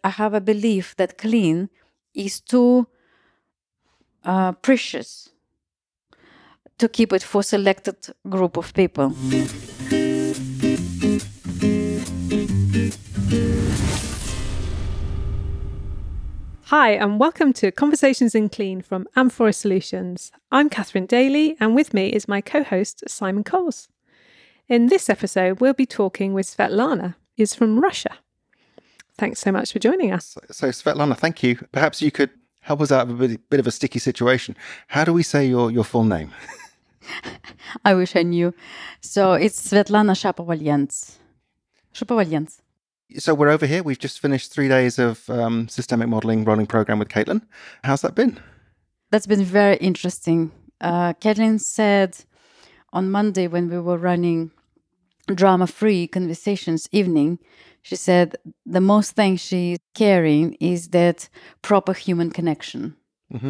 I have a belief that clean is too precious to keep it for selected group of people. Hi, and welcome to Conversations in Clean from Amphora Solutions. I'm Catherine Daly, and with me is my co-host, Simon Coles. In this episode, we'll be talking with Svetlana, who's from Russia. Thanks so much for joining us. So Svetlana, thank you. Perhaps you could help us out of a bit of a sticky situation. How do we say your full name? I wish I knew. So it's Svetlana Shapovalyants. So we're over here. We've just finished 3 days of systemic modelling rolling program with Caitlin. How's that been? That's been very interesting. Caitlin said on Monday when we were running drama-free conversations evening, she said the most thing she's carrying is that proper human connection. Mm-hmm.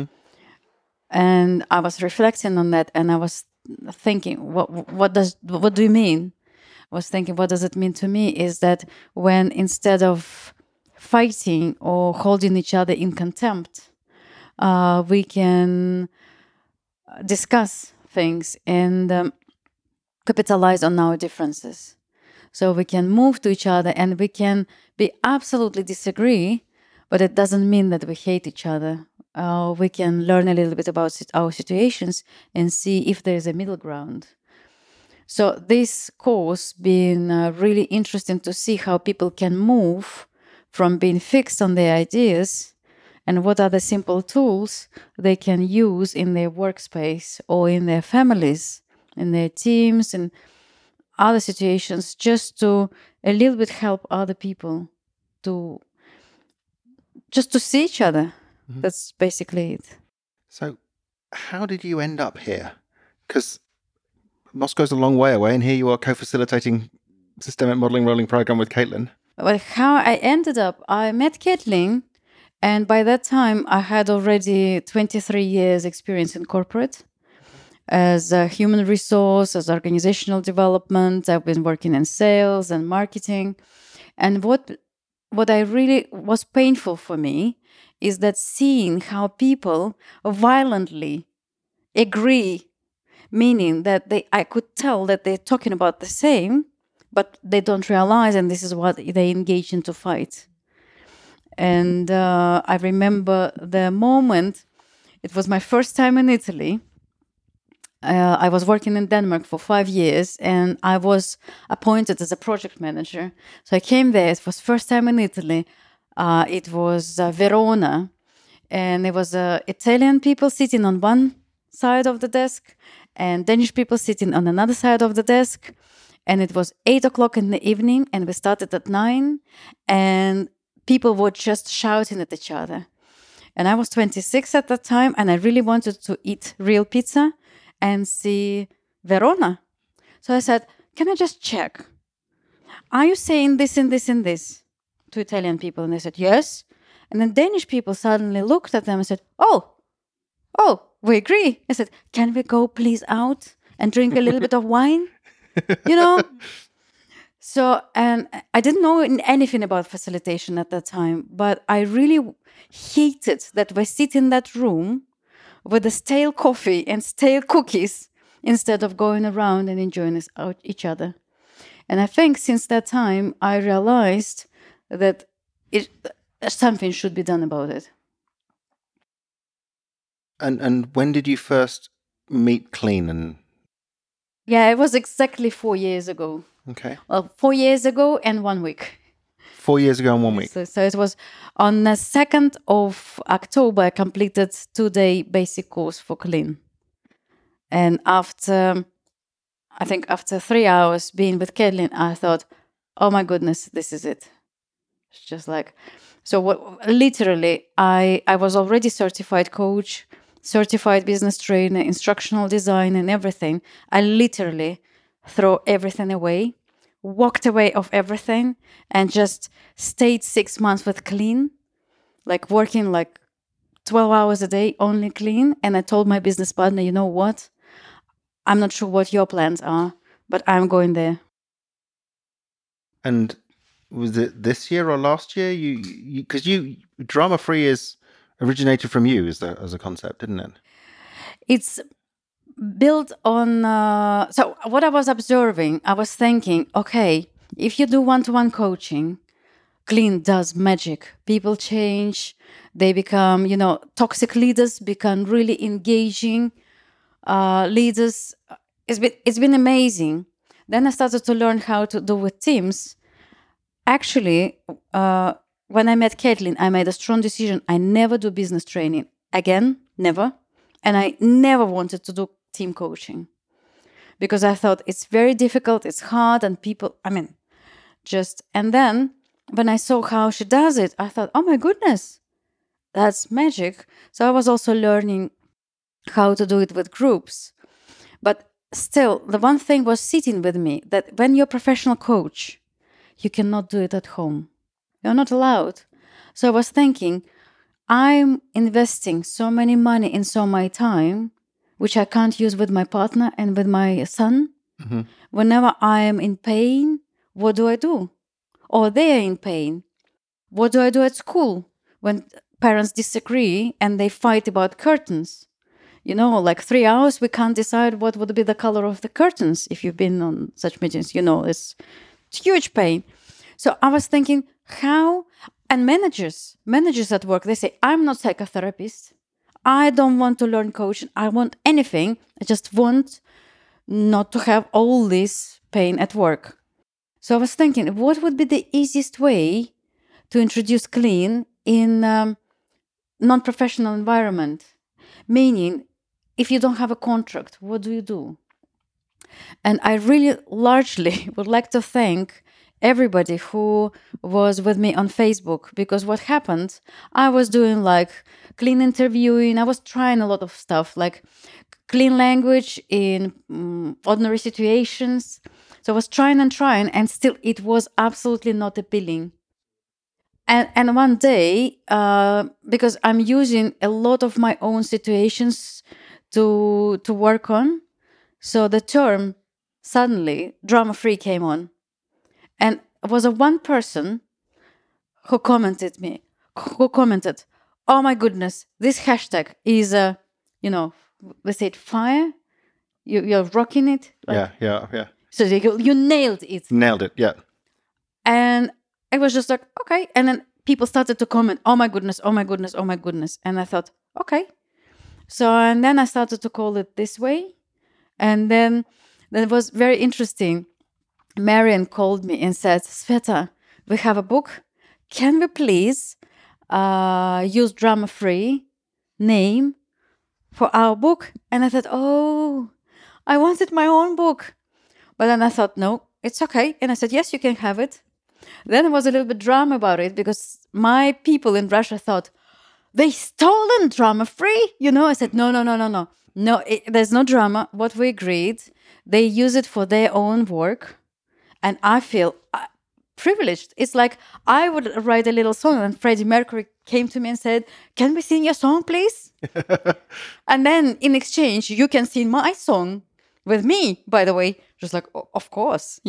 And I was reflecting on that, and I was thinking, what do you mean? I was thinking, what does it mean to me is that when instead of fighting or holding each other in contempt, we can discuss things and capitalize on our differences. So we can move to each other and we can be absolutely disagree, but it doesn't mean that we hate each other. We can learn a little bit about our situations and see if there is a middle ground. So this course been really interesting to see how people can move from being fixed on their ideas and what are the simple tools they can use in their workspace or in their families, in their teams and other situations, just to a little bit help other people to see each other. Mm-hmm. That's basically it. So how did you end up here? Because Moscow's a long way away, and here you are co-facilitating systemic modelling rolling program with Caitlin. Well, how I ended up, I met Caitlin, and by that time I had already 23 years experience in corporate as a human resource, as organizational development. I've been working in sales and marketing. And what I really was painful for me is that seeing how people violently agree, meaning that I could tell that they're talking about the same, but they don't realize, and this is what they engage into fight. And I remember the moment, it was my first time in Italy. I was working in Denmark for 5 years, and I was appointed as a project manager. So I came there. It was first time in Italy. It was Verona, and there was Italian people sitting on one side of the desk and Danish people sitting on another side of the desk. And it was 8 o'clock in the evening, and we started at 9, and people were just shouting at each other. And I was 26 at that time, and I really wanted to eat real pizza and see Verona. So I said, can I just check? Are you saying this and this and this to Italian people? And they said, yes. And then Danish people suddenly looked at them and said, oh, we agree. I said, can we go please out and drink a little bit of wine? You know? So, and I didn't know anything about facilitation at that time, but I really hated that we sit in that room with the stale coffee and stale cookies instead of going around and enjoying each other. And I think since that time, I realized that something should be done about it. And when did you first meet Clean? Yeah, it was exactly 4 years ago. Okay. Well, 4 years ago and 1 week. 4 years ago and 1 week. So it was on the 2nd of October, I completed 2-day basic course for Clean. And after 3 hours being with Caitlin, I thought, oh my goodness, this is it. It's just like, literally, I was already certified coach, certified business trainer, instructional design and everything. I literally throw everything away, walked away of everything and just stayed 6 months with Clean, like working like 12 hours a day, only Clean. And I told my business partner, you know what? I'm not sure what your plans are, but I'm going there. And was it this year or last year? Because drama free is originated from you as a concept, didn't it? It's built on. So what I was observing, I was thinking, okay, if you do one-to-one coaching, Clean does magic. People change. They become, toxic leaders become really engaging leaders. It's been amazing. Then I started to learn how to do with teams. Actually, when I met Caitlin, I made a strong decision. I never do business training again, never. And I never wanted to do team coaching because I thought it's very difficult, it's hard, and people, and then when I saw how she does it, I thought, oh my goodness, that's magic. So I was also learning how to do it with groups. But still, the one thing was sitting with me that when you're a professional coach, you cannot do it at home. You're not allowed. So I was thinking, I'm investing so many money and so my time, which I can't use with my partner and with my son. Mm-hmm. Whenever I am in pain, what do I do? Or they are in pain. What do I do at school when parents disagree and they fight about curtains? 3 hours, we can't decide what would be the color of the curtains. If you've been on such meetings, it's huge pain. So I was thinking, how, and managers at work, they say, I'm not a psychotherapist. I don't want to learn coaching. I want anything. I just want not to have all this pain at work. So I was thinking, what would be the easiest way to introduce Clean in non-professional environment? Meaning, if you don't have a contract, what do you do? And I really largely would like to thank everybody who was with me on Facebook, because what happened, I was doing like Clean interviewing. I was trying a lot of stuff like Clean language in ordinary situations. So I was trying, and still it was absolutely not appealing. And one day, because I'm using a lot of my own situations to work on, so the term suddenly drama-free came on. And it was one person who commented, oh my goodness, this hashtag is, we said fire. You're rocking it. Yeah. So you nailed it. Nailed it, yeah. And it was just like, okay. And then people started to comment, oh my goodness, oh my goodness, oh my goodness. And I thought, okay. So, and then I started to call it this way. And then it was very interesting. Marian called me and said, Sveta, we have a book. Can we please use drama-free name for our book? And I thought, oh, I wanted my own book. But then I thought, no, it's okay. And I said, yes, you can have it. Then there was a little bit drama about it because my people in Russia thought, they stolen drama-free. I said, no. No, there's no drama. What we agreed, they use it for their own work. And I feel privileged. It's like I would write a little song and Freddie Mercury came to me and said, can we sing your song, please? And then in exchange, you can sing my song with me, by the way. Just like, of course,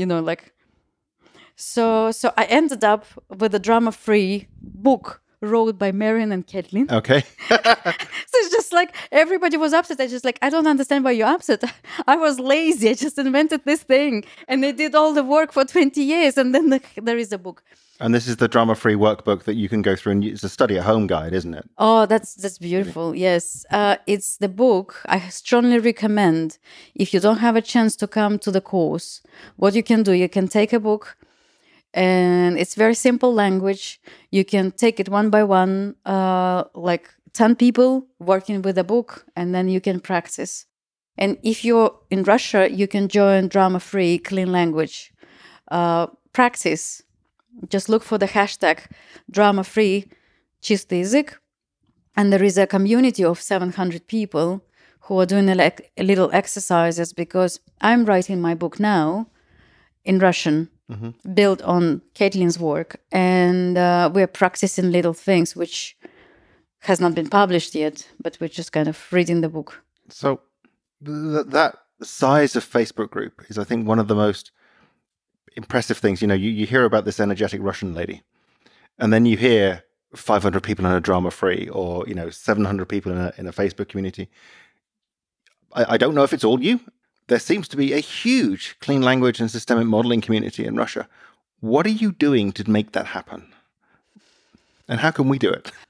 So I ended up with a drama-free book wrote by Marian and Caitlin. Okay. So it's just like everybody was upset. I just like, I don't understand why you're upset. I was lazy. I just invented this thing. And they did all the work for 20 years. And then there is a book. And this is the drama-free workbook that you can go through and use. It's a study-at-home guide, isn't it? Oh, that's beautiful. Yes. It's the book I strongly recommend. If you don't have a chance to come to the course, what you can do, you can take a book. And it's very simple language. You can take it one by one, like 10 people working with a book, and then you can practice. And if you're in Russia, you can join drama-free Clean language practice. Just look for the hashtag drama-free Чистый язык. And there is a community of 700 people who are doing a little exercises, because I'm writing my book now in Russian. Mm-hmm. Built on Caitlin's work, and we're practicing little things which has not been published yet, but we're just kind of reading the book. So that size of Facebook group is, I think, one of the most impressive things. You hear about this energetic Russian lady, and then you hear 500 people in a drama-free, or 700 people in a Facebook community. I don't know if it's all you. There seems to be a huge clean language and systemic modeling community in Russia. What are you doing to make that happen? And how can we do it?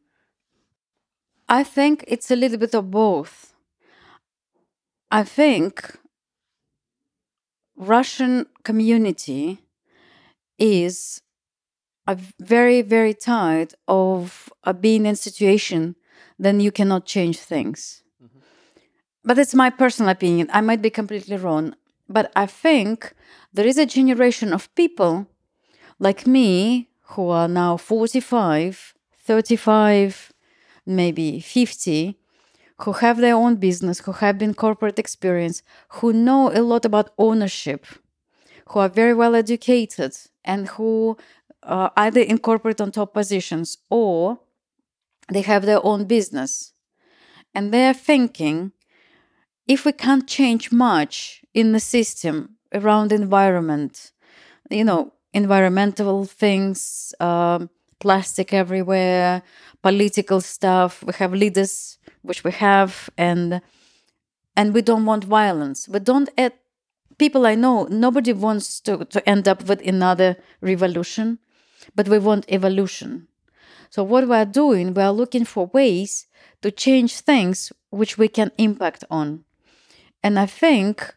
I think it's a little bit of both. I think Russian community is very, very tired of being in a situation then you cannot change things. Mm-hmm. But it's my personal opinion. I might be completely wrong. But I think there is a generation of people like me who are now 45, 35, maybe 50, who have their own business, who have been corporate experience, who know a lot about ownership, who are very well educated, and who are either in corporate on top positions or they have their own business. And they're thinking, if we can't change much in the system around environment, environmental things, plastic everywhere, political stuff, we have leaders, which we have, and we don't want violence. We don't people I know, nobody wants to end up with another revolution, but we want evolution. So what we are doing, we are looking for ways to change things which we can impact on. And I think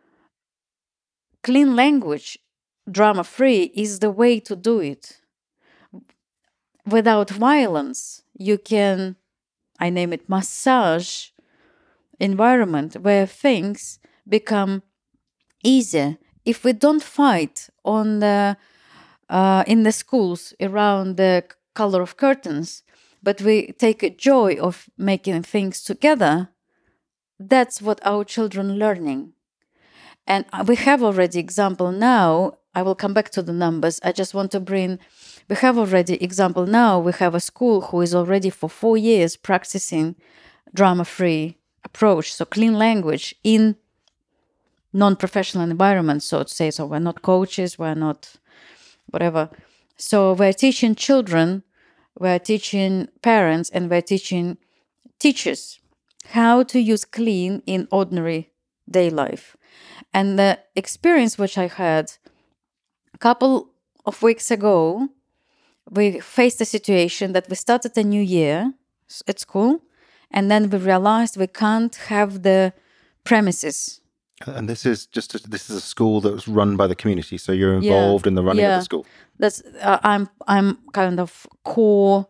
clean language, drama-free, is the way to do it. Without violence, you can, I name it, massage environment where things become easier. If we don't fight on in the schools around the color of curtains, but we take a joy of making things together, that's what our children learning. And we have already example now. I will come back to the numbers. I just want to we have already example now. We have a school who is already for 4 years practicing drama-free approach. So clean language in non-professional environments, so to say. So we're not coaches, we're not whatever. So we're teaching children, we're teaching parents, and we're teaching teachers how to use clean in ordinary day life. And the experience which I had a couple of weeks ago, we faced a situation that we started a new year at school, and then we realized we can't have the premises. And this is a school that was run by the community, so you're involved in the running of the school. That's I'm kind of core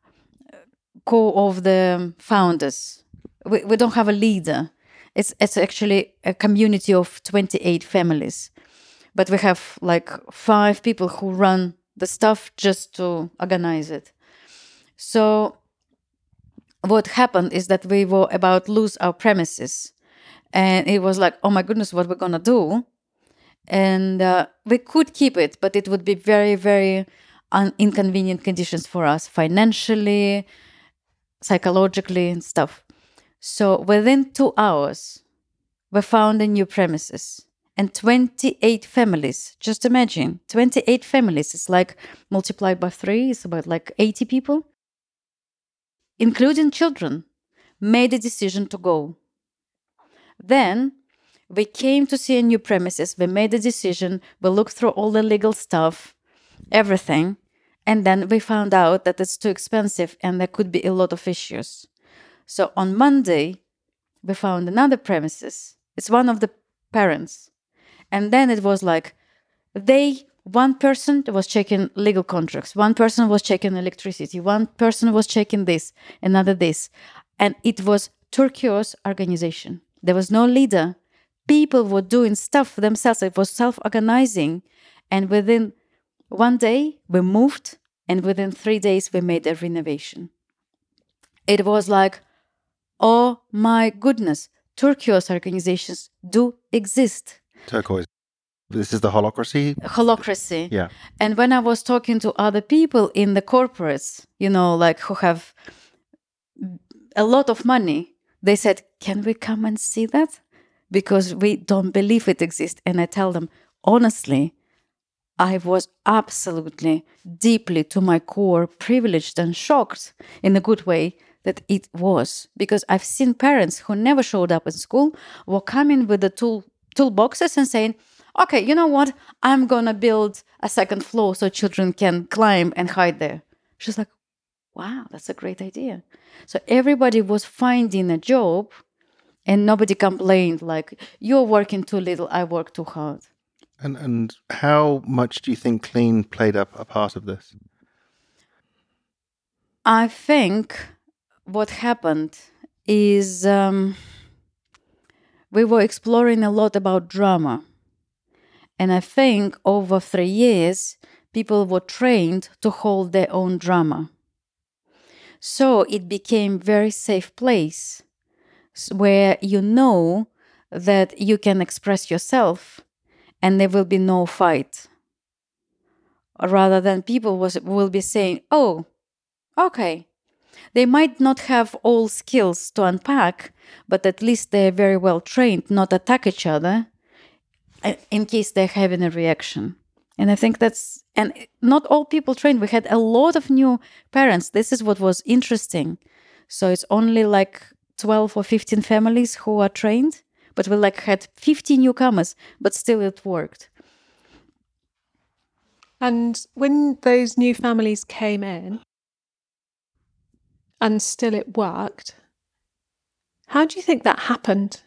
of the founders. We don't have a leader. It's actually a community of 28 families, but we have like 5 people who run the stuff just to organize it. So what happened is that we were about to lose our premises. And it was like, oh my goodness, what we're going to do? And we could keep it, but it would be very, very inconvenient conditions for us, financially, psychologically, and stuff. So within 2 hours, we found a new premises. And 28 families, just imagine, 28 families, it's like multiplied by 3, it's about like 80 people, including children, made a decision to go. Then we came to see a new premises. We made a decision. We looked through all the legal stuff, everything. And then we found out that it's too expensive and there could be a lot of issues. So on Monday, we found another premises. It's one of the parents. And then it was like one person was checking legal contracts. One person was checking electricity. One person was checking this, another this. And it was turquoise organization. There was no leader. People were doing stuff for themselves. It was self-organizing. And within 1 day, we moved. And within 3 days, we made a renovation. It was like, oh my goodness, turquoise organizations do exist. Turquoise. This is the holacracy? Holacracy. Yeah. And when I was talking to other people in the corporates, like who have a lot of money, they said, can we come and see that? Because we don't believe it exists. And I tell them, honestly, I was absolutely, deeply to my core, privileged and shocked in a good way that it was. Because I've seen parents who never showed up in school were coming with the toolboxes and saying, okay, you know what? I'm going to build a second floor so children can climb and hide there. She's like, wow, that's a great idea. So everybody was finding a job and nobody complained like, you're working too little, I work too hard. And how much do you think Clean played a part of this? I think what happened is we were exploring a lot about drama. And I think over 3 years, people were trained to hold their own drama. So it became very safe place where you know that you can express yourself and there will be no fight. Rather than people will be saying, oh, okay, they might not have all skills to unpack, but at least they're very well trained not attack each other in case they're having a reaction. And I think and not all people trained. We had a lot of new parents. This is what was interesting. So it's only like 12 or 15 families who are trained, but we had 50 newcomers, but still it worked. And when those new families came in and still it worked, how do you think that happened?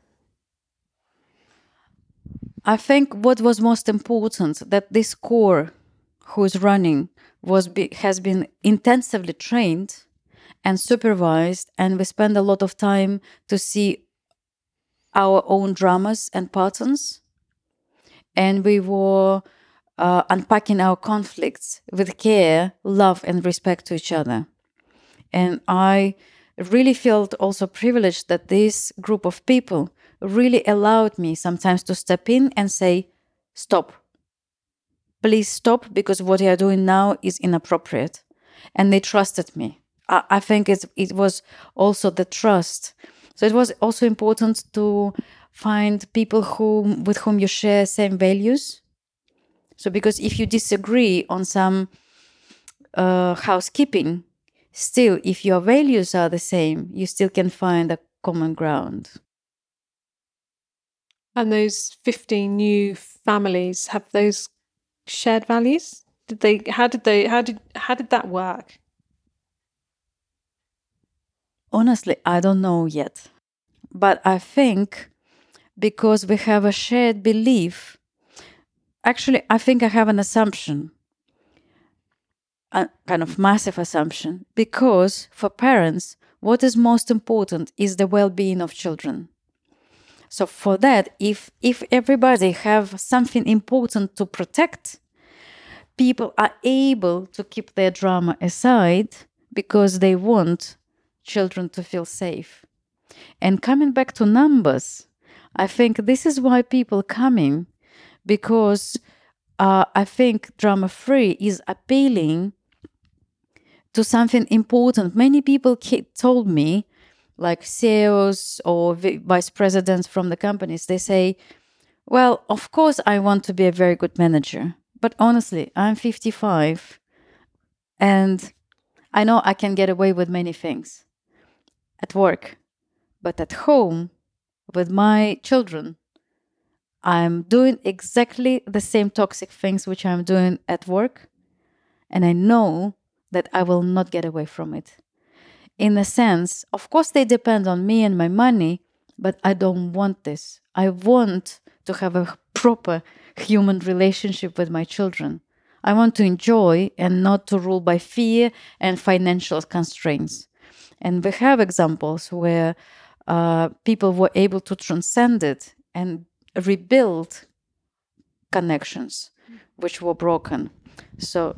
I think what was most important that this core who's running has been intensively trained and supervised, and we spend a lot of time to see our own dramas and patterns, and we were unpacking our conflicts with care, love, and respect to each other. And I really felt also privileged that this group of people really allowed me sometimes to step in and say, stop. Please stop, because what you are doing now is inappropriate. And they trusted me. I think it was also the trust. So it was also important to find people with whom you share same values. So because if you disagree on some housekeeping, still, if your values are the same, you still can find a common ground. And those 15 new families, have those shared values? How did that work? Honestly, I don't know yet. But I think because we have a shared belief, actually, I think I have an assumption, a kind of massive assumption, because for parents, what is most important is the well-being of children. So for that, if everybody have something important to protect, people are able to keep their drama aside because they want children to feel safe. And coming back to numbers, I think this is why people coming, because I think Drama Free is appealing to something important. Many people told me, like CEOs or vice presidents from the companies, they say, well, of course I want to be a very good manager, but honestly, I'm 55 and I know I can get away with many things at work, but at home with my children, I'm doing exactly the same toxic things which I'm doing at work, and I know that I will not get away from it. In a sense, of course, they depend on me and my money, but I don't want this. I want to have a proper human relationship with my children. I want to enjoy and not to rule by fear and financial constraints. And we have examples where people were able to transcend it and rebuild connections which were broken. So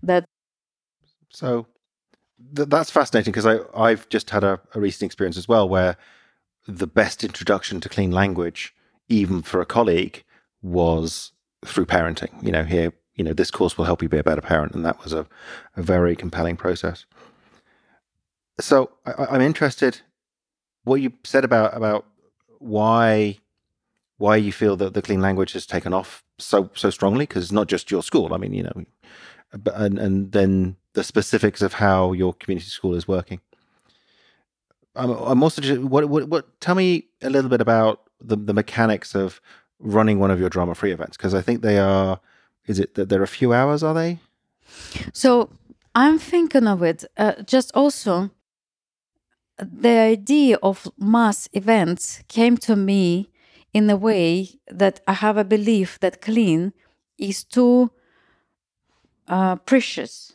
that's fascinating, because I've just had a recent experience as well where the best introduction to clean language, even for a colleague, was through parenting. This course will help you be a better parent. And that was a very compelling process. So I'm interested what you said about why you feel that the clean language has taken off so strongly, because it's not just your school. I mean, you know, and then the specifics of how your community school is working. I'm also just, what tell me a little bit about the mechanics of running one of your drama free events, because I think they are. Is it that they're a few hours? Are they? So I'm thinking of it just also. The idea of mass events came to me in a way that I have a belief that clean is too precious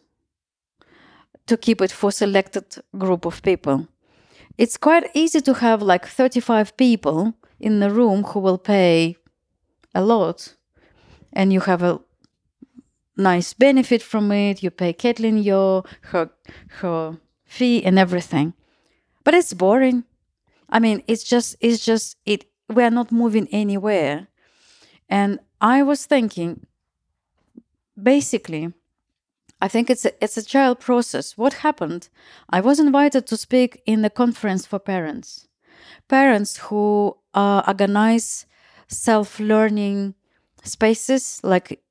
to keep it for selected group of people. It's quite easy to have like 35 people in the room who will pay a lot, and you have a nice benefit from it. You pay Caitlin her fee and everything, but it's boring. I mean, it's just it. We are not moving anywhere, and I was thinking, basically, I think it's a child process. What happened? I was invited to speak in the conference for parents who organize self-learning spaces, like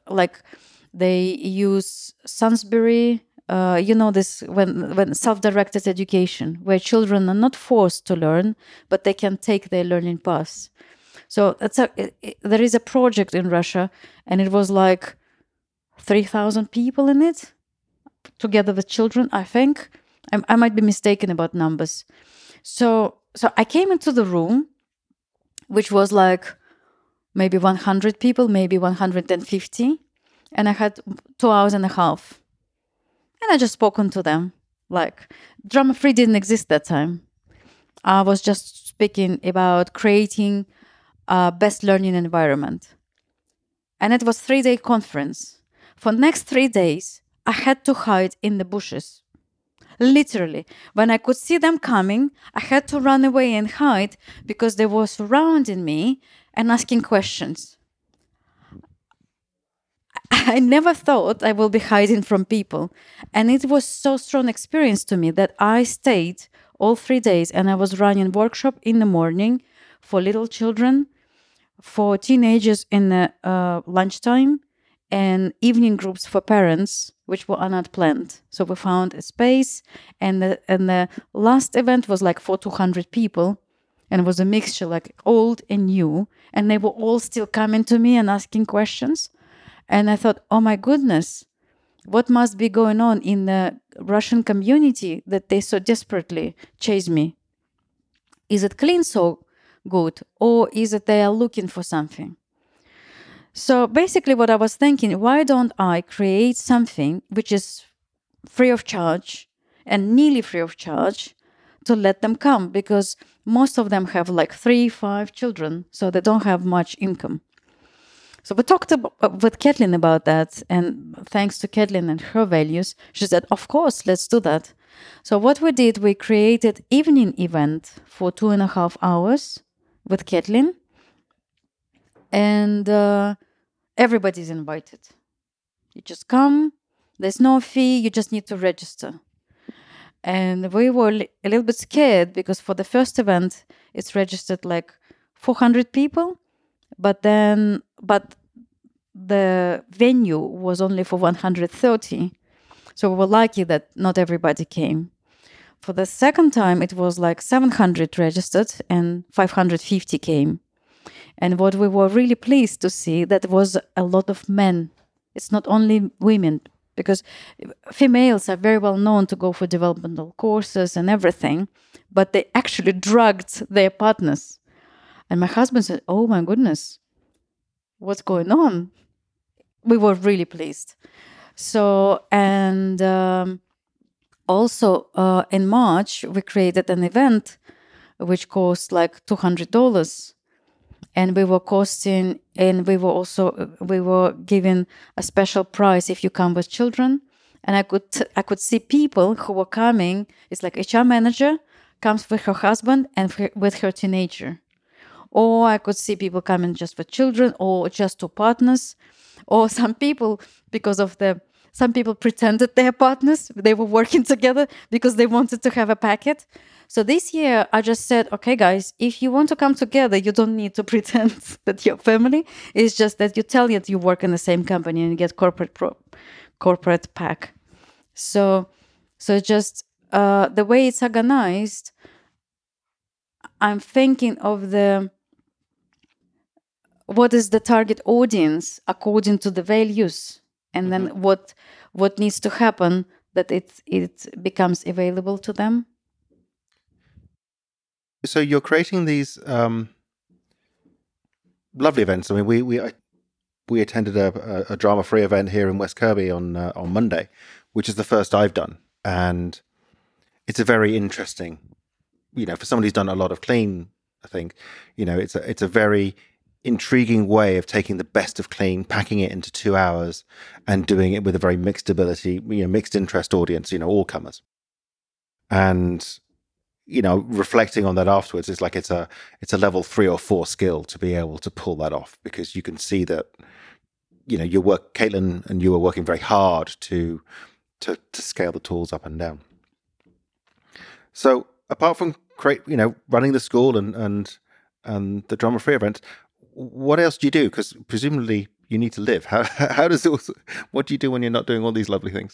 they use Sainsbury. You know this when self-directed education, where children are not forced to learn, but they can take their learning paths. So there is a project in Russia, and it was like 3,000 people in it, together with children, I think. I might be mistaken about numbers. So I came into the room, which was like maybe 100 people, maybe 150, and I had 2 hours and a half. And I just spoken to them. Like, Drama Free didn't exist that time. I was just speaking about creating a best learning environment. And it was a 3-day conference. For the next 3 days, I had to hide in the bushes. Literally, when I could see them coming, I had to run away and hide because they were surrounding me and asking questions. I never thought I will be hiding from people. And it was so strong experience to me that I stayed all 3 days, and I was running workshop in the morning for little children, for teenagers in the lunchtime, and evening groups for parents, which were not planned. So we found a space, and the last event was like for 200 people, and it was a mixture like old and new, and they were all still coming to me and asking questions. And I thought, oh my goodness, what must be going on in the Russian community that they so desperately chase me? Is it clean so good, or is it they are looking for something? So basically what I was thinking, why don't I create something which is free of charge and nearly free of charge to let them come? Because most of them have like 3-5 children, so they don't have much income. So we talked with Caitlin about that, and thanks to Caitlin and her values, she said, of course, let's do that. So what we did, we created evening event for 2.5 hours with Caitlin, and everybody's invited. You just come, there's no fee, you just need to register. And we were a little bit scared because for the first event, it's registered like 400 people, but the venue was only for 130. So we were lucky that not everybody came. For the second time, it was like 700 registered and 550 came. And what we were really pleased to see, that was a lot of men. It's not only women, because females are very well known to go for developmental courses and everything, but they actually drugged their partners. And my husband said, oh my goodness, what's going on? We were really pleased. So, and also in March, we created an event which cost like $200. And we were given a special price if you come with children. And I could see people who were coming. It's like HR manager comes with her husband and with her teenager. Or I could see people coming just with children, or just two partners. Or some people, because of the Some people pretended they are partners. They were working together because they wanted to have a packet. So this year, I just said, okay, guys, if you want to come together, you don't need to pretend that you're family. It's just that you tell that you work in the same company and you get corporate pack. So just the way it's organized, I'm thinking of what is the target audience according to the values, and then what needs to happen that it becomes available to them. So you're creating these lovely events. I mean, we attended a drama-free event here in West Kirby on Monday, which is the first I've done, and it's a very interesting, for somebody who's done a lot of clean, I think, it's a very intriguing way of taking the best of clean, packing it into 2 hours, and doing it with a very mixed ability, mixed interest audience, all comers, and reflecting on that afterwards is like it's a level 3 or 4 skill to be able to pull that off, because you can see that Caitlin and you are working very hard to scale the tools up and down. So apart from running the school and the drama free events, what else do you do? Because presumably you need to live. How does it? What do you do when you're not doing all these lovely things?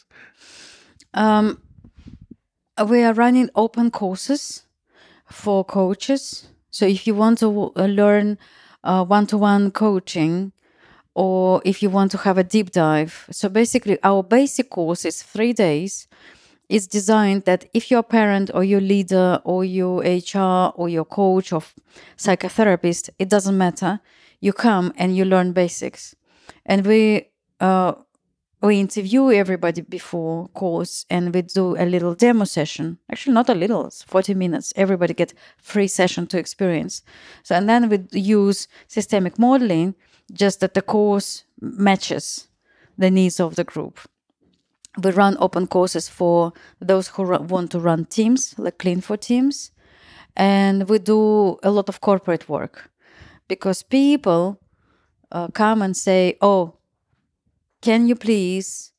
We are running open courses for coaches. So if you want to learn one-to-one coaching, or if you want to have a deep dive. So basically our basic course is 3 days. It's designed that if you're a parent or your leader or your HR or your coach or psychotherapist, it doesn't matter. You come and you learn basics. And we interview everybody before course, and we do a little demo session. Actually, not a little, it's 40 minutes. Everybody get free session to experience. So, and then we use systemic modeling, just that the course matches the needs of the group. We run open courses for those who want to run teams, like Clean for Teams. And we do a lot of corporate work, because people come and say, oh, can you please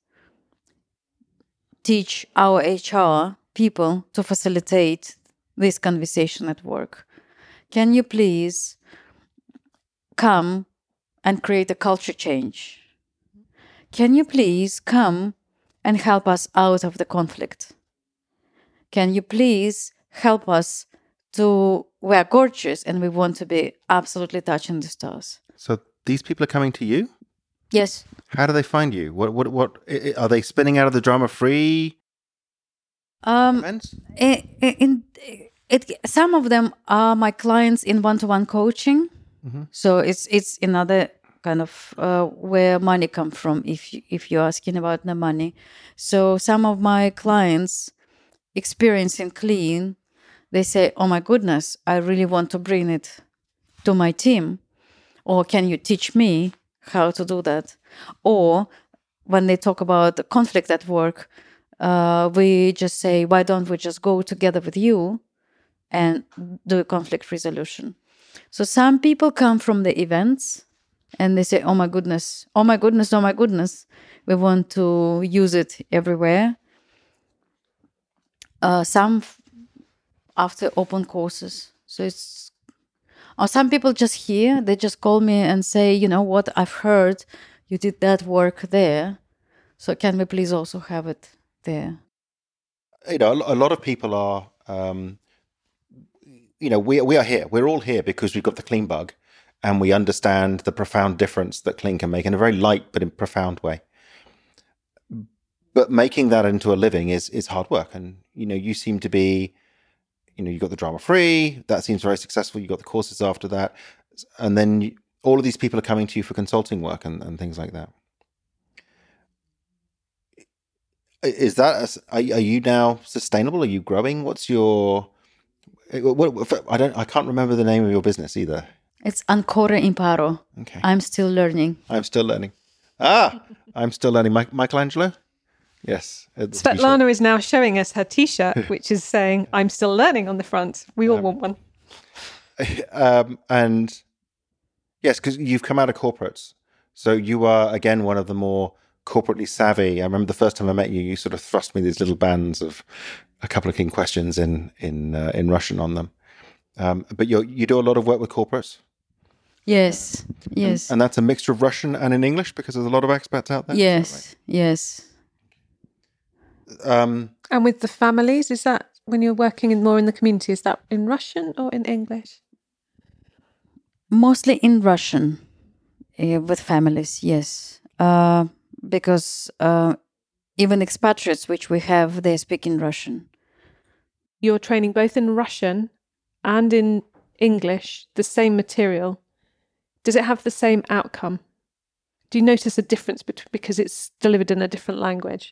teach our HR people to facilitate this conversation at work? Can you please come and create a culture change? Can you please come and help us out of the conflict? Can you please help us to, we're gorgeous and we want to be absolutely touching the stars. So these people are coming to you? Yes. How do they find you? What are they spinning out of the drama free events? Some of them are my clients in one-to-one coaching. Mm-hmm. So it's another kind of where money come from, if you're asking about the money. So some of my clients experiencing clean, they say, oh my goodness, I really want to bring it to my team. Or can you teach me how to do that? Or when they talk about the conflict at work, we just say, why don't we just go together with you and do a conflict resolution? So some people come from the events and they say, oh my goodness, we want to use it everywhere. Some after open courses. So it's, or some people just hear, they just call me and say, you know what, I've heard you did that work there. So can we please also have it there? You know, a lot of people are, you know, we are here. We're all here because we've got the clean bug and we understand the profound difference that clean can make in a very light but in profound way. But making that into a living is hard work. And, you know, you seem to be, you know, you got the drama free, that seems very successful. You got the courses after that. And then all of these people are coming to you for consulting work and things like that. Is that, are you now sustainable? Are you growing? What's your, I can't remember the name of your business either. It's Ancora Imparo. Okay. I'm still learning. I'm still learning. I'm still learning. Michelangelo? Yes. Svetlana is now showing us her T-shirt, which is saying, I'm still learning on the front. We all want one. And yes, because you've come out of corporates. So you are, again, one of the more corporately savvy. I remember the first time I met you, you sort of thrust me these little bands of a couple of key questions in Russian on them. But you do a lot of work with corporates. Yes. And that's a mixture of Russian and in English because there's a lot of expats out there. Yes. Yes. And with the families, is that when you're working more in the community, is that in Russian or in English? Mostly in Russian with families, yes. Because even expatriates, which we have, they speak in Russian. You're training both in Russian and in English, the same material. Does it have the same outcome? Do you notice a difference because it's delivered in a different language?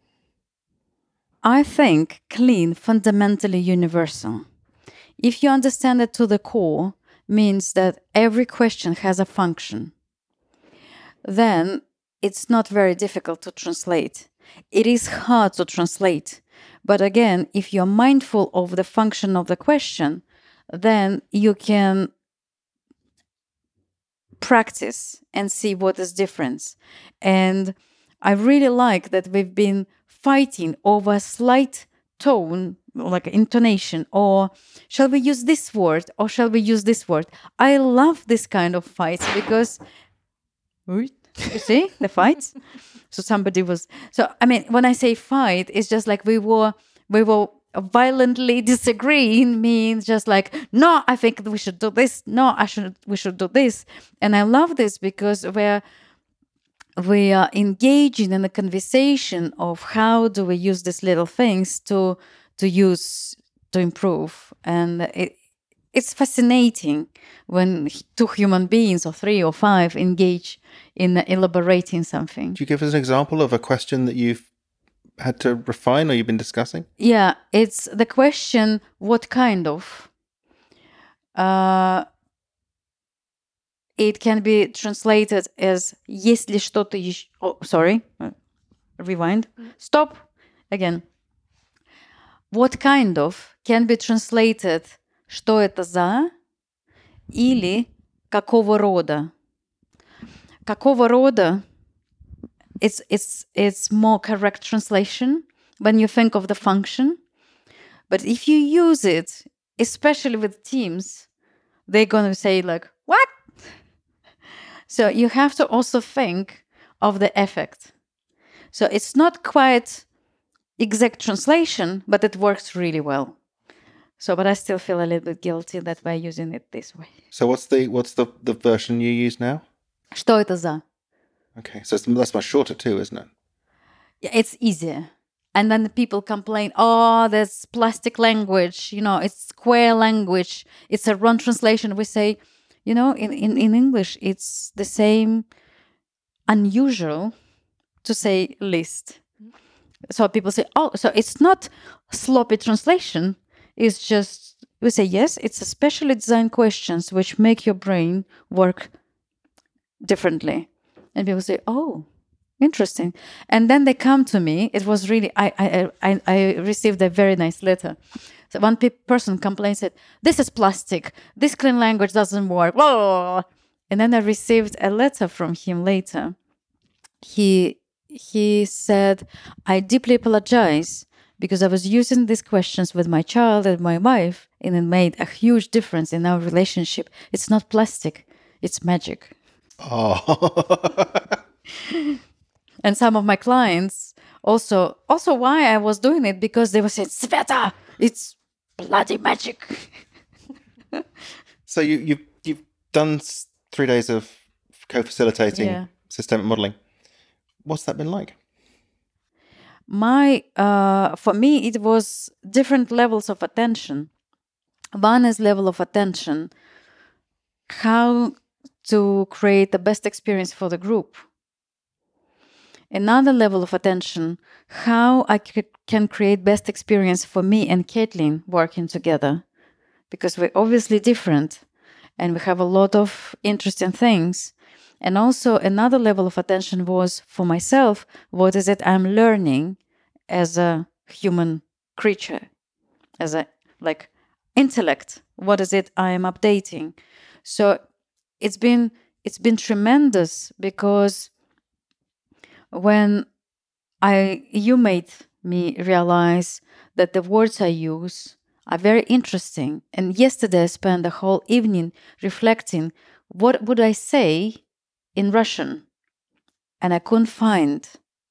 I think clean, fundamentally universal. If you understand it to the core, means that every question has a function. Then it's not very difficult to translate. It is hard to translate. But again, if you're mindful of the function of the question, then you can practice and see what is difference. And I really like that we've been fighting over a slight tone, like intonation, or shall we use this word or shall we use this word? I love this kind of fights because, you see the fights? When I say fight, it's just like we were violently disagreeing, means just like, no, I think we should do this. No, we should do this. And I love this because we are engaging in a conversation of how do we use these little things to improve. And it's fascinating when two human beings or three or five engage in elaborating something. Do you give us an example of a question that you've had to refine or you've been discussing? Yeah, it's the question, what kind of? It can be translated as если что-то еще... Oh, sorry. Rewind. Stop. Again. What kind of can be translated что это за или какого рода. Какого рода, it's more correct translation when you think of the function. But if you use it, especially with teams, they're going to say like, what? So you have to also think of the effect. So it's not quite exact translation, but it works really well. So, but I still feel a little bit guilty that we're using it this way. So what's the version you use now? Что это за? Okay, so that's much shorter too, isn't it? Yeah, it's easier. And then the people complain, oh, there's plastic language, it's square language. It's a wrong translation. We say, in English, it's the same unusual to say list. So people say, oh, so it's not sloppy translation. It's just, we say, yes, it's a specially designed questions which make your brain work differently. And people say, oh, interesting. And then they come to me. It was really, I received a very nice letter. So one person complained, said, this is plastic. This clean language doesn't work. Whoa! And then I received a letter from him later. He said, I deeply apologize because I was using these questions with my child and my wife, and it made a huge difference in our relationship. It's not plastic, it's magic. Oh. And some of my clients also why I was doing it, because they were saying, Sveta, it's bloody magic. So you've done 3 days of co-facilitating systemic modeling. What's that been like? For me, it was different levels of attention. One is level of attention, how to create the best experience for the group. Another level of attention, how I can create best experience for me and Caitlin working together, because we're obviously different and we have a lot of interesting things. And also another level of attention was for myself, what is it I'm learning as a human creature, as a intellect, what is it I am updating? So it's been tremendous, because when you made me realize that the words I use are very interesting. And yesterday I spent the whole evening reflecting, what would I say in Russian? And I couldn't find.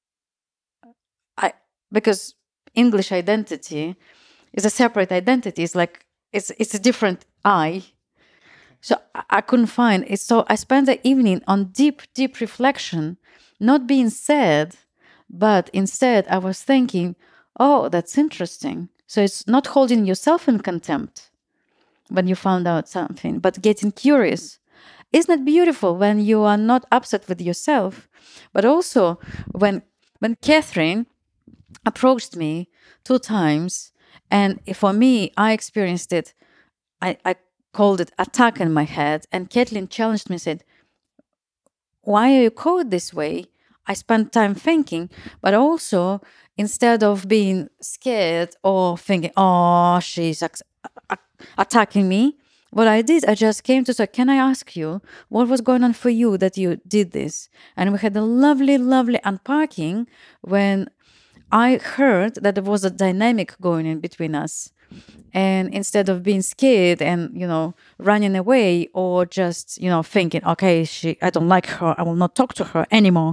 Because English identity is a separate identity. It's like it's a different I. So I couldn't find it. So I spent the evening on deep reflection, not being sad, but instead I was thinking, oh, that's interesting. So it's not holding yourself in contempt when you found out something, but getting curious. Isn't it beautiful when you are not upset with yourself, but also when Catherine approached me 2 times, and for me, I experienced it. I called it attack in my head, and Caitlin challenged me and said, why are you coded this way? I spent time thinking, but also instead of being scared or thinking, oh, she's attacking me, what I did, I just came to say, can I ask you what was going on for you that you did this? And we had a lovely unpacking when I heard that there was a dynamic going in between us. And instead of being scared and, running away or just, thinking, okay, I don't like her, I will not talk to her anymore.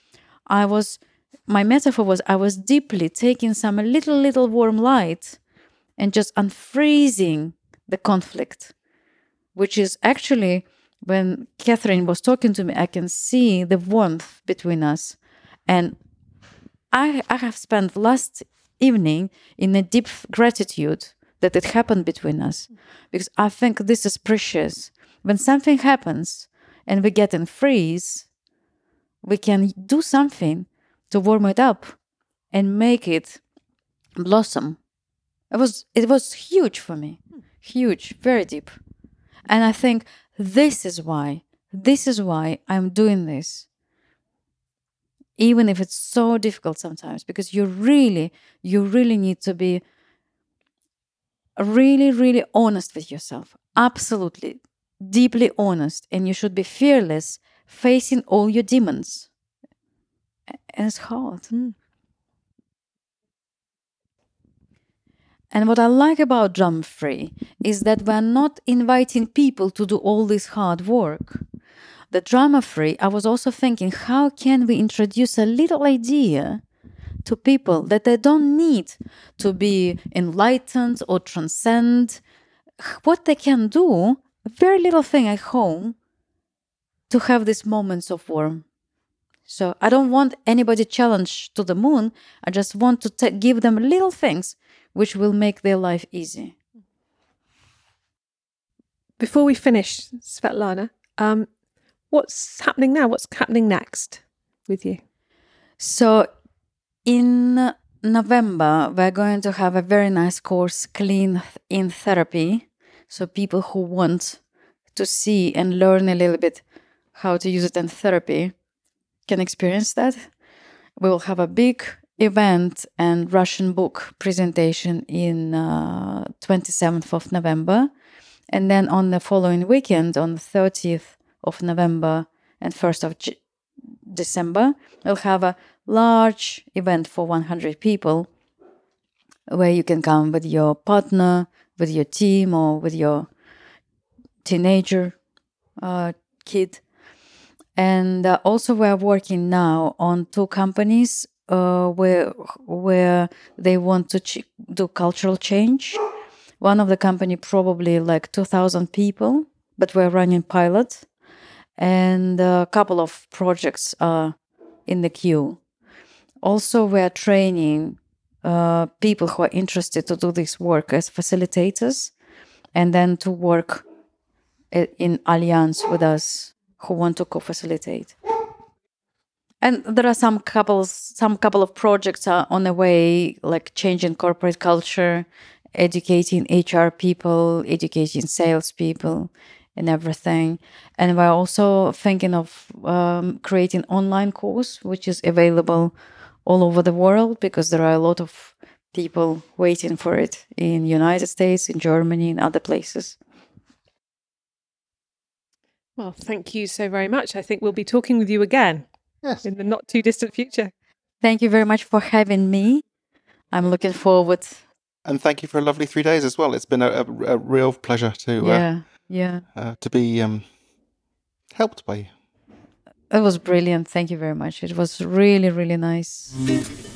My metaphor was I was deeply taking some little warm light and just unfreezing the conflict, which is actually when Catherine was talking to me, I can see the warmth between us. And I have spent last evening in a deep gratitude that it happened between us, because I think this is precious. When something happens and we get in freeze, we can do something to warm it up and make it blossom. It was huge for me, huge, very deep. And I think this is why I'm doing this. Even if it's so difficult sometimes, because you really need to be really honest with yourself. Absolutely, deeply honest. And you should be fearless, facing all your demons. And it's hard. And what I like about Drama Free is that we're not inviting people to do all this hard work. The Drama Free, I was also thinking, how can we introduce a little idea to people that they don't need to be enlightened or transcend? What they can do, a very little thing at home, to have these moments of warmth. So I don't want anybody challenged to the moon. I just want to give them little things which will make their life easy. Before we finish, Svetlana, what's happening now? What's happening next with you? So in November, we're going to have a very nice course, Clean in Therapy. So people who want to see and learn a little bit how to use it in therapy can experience that. We will have a big event and Russian book presentation in 27th of November. And then on the following weekend, on the 30th of November and 1st of December, we'll have a large event for 100 people where you can come with your partner, with your team, or with your teenager kid. And also we're working now on 2 companies where they want to do cultural change. One of the company probably like 2,000 people, but we're running pilot. And a couple of projects are in the queue. Also, we're training people who are interested to do this work as facilitators, and then to work in alliance with us who want to co-facilitate. And there are some couple of projects are on the way, like changing corporate culture, educating HR people, educating sales people, and everything. And we're also thinking of creating online course, which is available all over the world, because there are a lot of people waiting for it in the United States, in Germany, and other places. Well, thank you so very much. I think we'll be talking with you again. Yes. in the not too distant future. Thank you very much for having me. I'm looking forward. And thank you for a lovely 3 days as well. It's been a real pleasure to be helped by you. It was brilliant. Thank you very much. It was really, really nice.